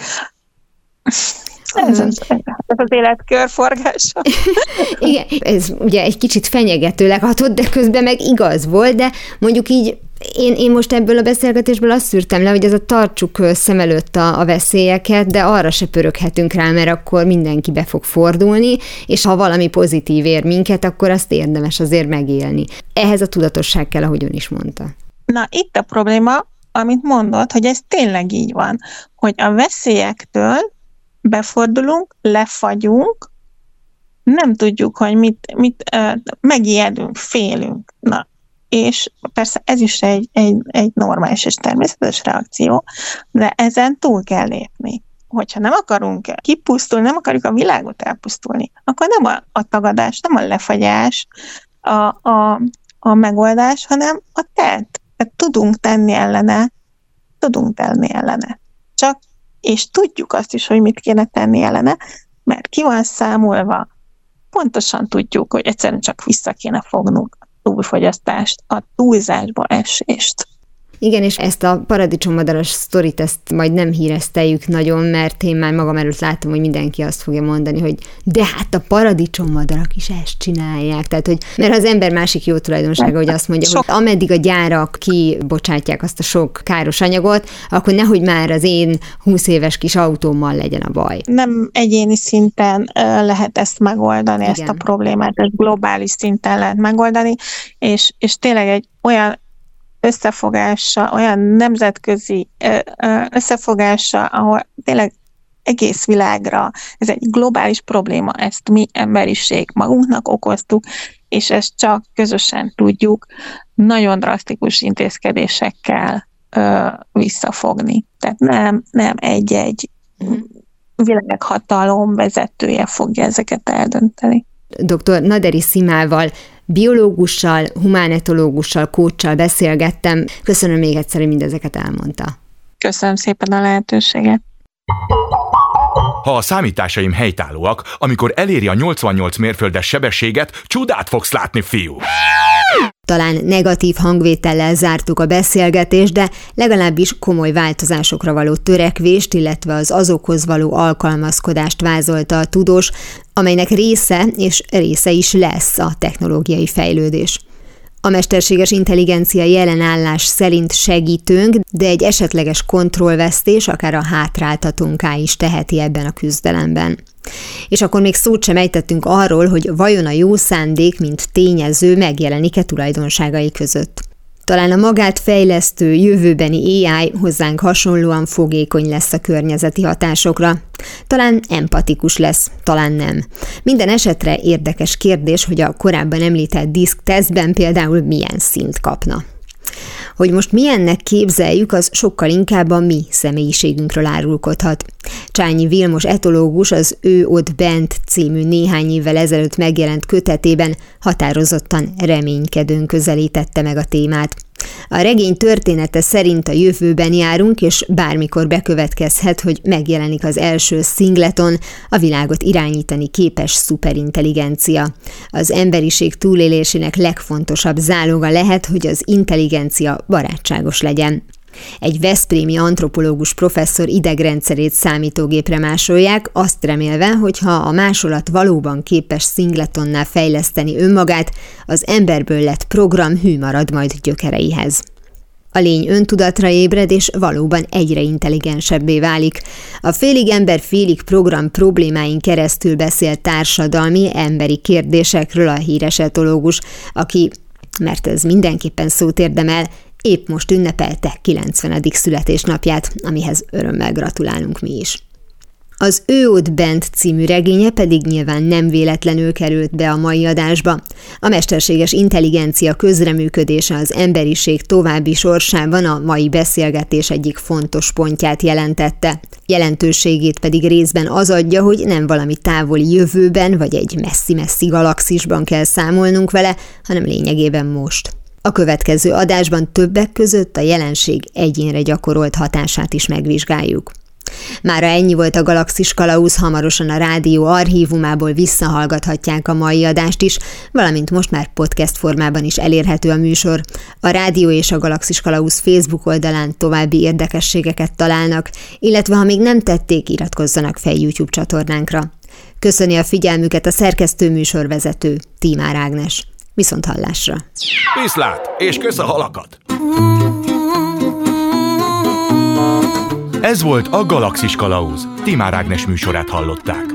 Ez az, ez az élet körforgása. Igen, ez ugye egy kicsit fenyegetőleg hatott, de közben meg igaz volt, de mondjuk így én, én most ebből a beszélgetésből azt szűrtem le, hogy ez a tartsuk szem előtt a, a veszélyeket, de arra se pöröghetünk rá, mert akkor mindenki be fog fordulni, és ha valami pozitív ér minket, akkor azt érdemes azért megélni. Ehhez a tudatosság kell, ahogy ön is mondta. Na, itt a probléma, amit mondod, hogy ez tényleg így van, hogy a veszélyektől befordulunk, lefagyunk, nem tudjuk, hogy mit, mit uh, megijedünk, félünk. Na, és persze ez is egy, egy, egy normális és természetes reakció, de ezen túl kell lépni. Hogyha nem akarunk kipusztulni, nem akarjuk a világot elpusztulni, akkor nem a, a tagadás, nem a lefagyás a, a, a megoldás, hanem a tett. Tehát tudunk tenni ellene, tudunk tenni ellene. Csak és tudjuk azt is, hogy mit kéne tenni ellene, mert ki van számolva, pontosan tudjuk, hogy egyszerűen csak vissza kéne fognunk a túlfogyasztást, a túlzásba esést. Igen, és ezt a paradicsommadaras sztorit, ezt majd nem híreszteljük nagyon, mert én már magam előtt látom, hogy mindenki azt fogja mondani, hogy de hát a paradicsommadarak is ezt csinálják. Tehát, hogy, mert az ember másik jó tulajdonsága, hogy azt mondja, sok. hogy ameddig a gyárak kibocsátják azt a sok káros anyagot, akkor nehogy már az én húsz éves kis autómmal legyen a baj. Nem egyéni szinten lehet ezt megoldani, Igen. ezt a problémát, ezt globális szinten lehet megoldani, és, és tényleg egy olyan összefogása, olyan nemzetközi összefogása, ahol tényleg egész világra, ez egy globális probléma, ezt mi emberiség magunknak okoztuk, és ezt csak közösen tudjuk nagyon drasztikus intézkedésekkel ö, visszafogni. Tehát nem, nem egy-egy világhatalom vezetője fogja ezeket eldönteni. doktor Naderi Szimával, biológussal, humánetológussal, coachsal beszélgettem. Köszönöm még egyszer, hogy mindezeket elmondta. Köszönöm szépen a lehetőséget. Ha a számításaim helytállóak, amikor eléri a nyolcvannyolc mérföldes sebességet, csodát fogsz látni, fiú! Talán negatív hangvétellel zártuk a beszélgetést, de legalábbis komoly változásokra való törekvést, illetve az azokhoz való alkalmazkodást vázolta a tudós, amelynek része és része is lesz a technológiai fejlődés. A mesterséges intelligencia jelenállás szerint segítőnk, de egy esetleges kontrollvesztés akár a hátráltatónká is teheti ebben a küzdelemben. És akkor még szót sem ejtettünk arról, hogy vajon a jó szándék, mint tényező megjelenik-e tulajdonságai között. Talán a magát fejlesztő jövőbeni á i hozzánk hasonlóan fogékony lesz a környezeti hatásokra. Talán empatikus lesz, talán nem. Minden esetre érdekes kérdés, hogy a korábban említett diszk tesztben például milyen szint kapna. Hogy most milyennek képzeljük, az sokkal inkább a mi személyiségünkről árulkodhat. Csányi Vilmos etológus az Ő ott bent című néhány évvel ezelőtt megjelent kötetében határozottan reménykedőn közelítette meg a témát. A regény története szerint a jövőben járunk, és bármikor bekövetkezhet, hogy megjelenik az első szingleton, a világot irányítani képes szuperintelligencia. Az emberiség túlélésének legfontosabb záloga lehet, hogy az intelligencia barátságos legyen. Egy veszprémi antropológus professzor idegrendszerét számítógépre másolják, azt remélve, hogy ha a másolat valóban képes szingletonnál fejleszteni önmagát, az emberből lett program hű marad majd gyökereihez. A lény öntudatra ébred, és valóban egyre intelligensebbé válik. A félig ember, félig program problémáin keresztül beszél társadalmi, emberi kérdésekről a híres etológus, aki, mert ez mindenképpen szót érdemel, épp most ünnepelte kilencvenedik születésnapját, amihez örömmel gratulálunk mi is. Az Ő ott bent című regénye pedig nyilván nem véletlenül került be a mai adásba. A mesterséges intelligencia közreműködése az emberiség további sorsában a mai beszélgetés egyik fontos pontját jelentette. Jelentőségét pedig részben az adja, hogy nem valami távoli jövőben vagy egy messzi-messzi galaxisban kell számolnunk vele, hanem lényegében most. A következő adásban többek között a jelenség egyénre gyakorolt hatását is megvizsgáljuk. Mára ennyi volt a Galaxis Kalauz, hamarosan a rádió archívumából visszahallgathatják a mai adást is, valamint most már podcast formában is elérhető a műsor. A rádió és a Galaxis Kalauz Facebook oldalán további érdekességeket találnak, illetve ha még nem tették, iratkozzanak fel YouTube csatornánkra. Köszöni a figyelmüket a szerkesztő műsorvezető, Tímár Ágnes. Viszont hallásra! Viszlát, és kösz a halakat! Ez volt a Galaxis Kalauz. Tímár Ágnes műsorát hallották.